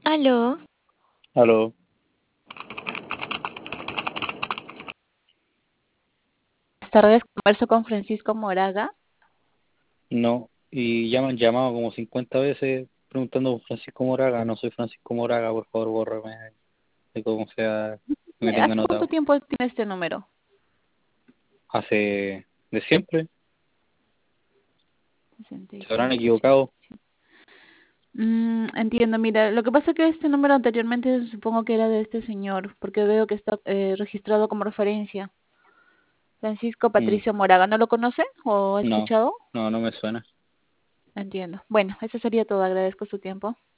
Aló, Aló, buenas tardes, converso con Francisco Moraga. no. Y ya me han llamado como 50 veces preguntando por Francisco Moraga. No soy Francisco Moraga, por favor, bórrame de cómo sea que me tenga ¿Hace cuánto anotado. tiempo tiene este número? De siempre, se habrán 65, equivocado. 87. Entiendo, mira, lo que pasa es que este número anteriormente supongo que era de este señor, porque veo que está registrado como referencia. Francisco Mm, Patricio Moraga, ¿no lo conoce o ha no, escuchado? no me suena. Entiendo. Bueno, eso sería todo, agradezco su tiempo.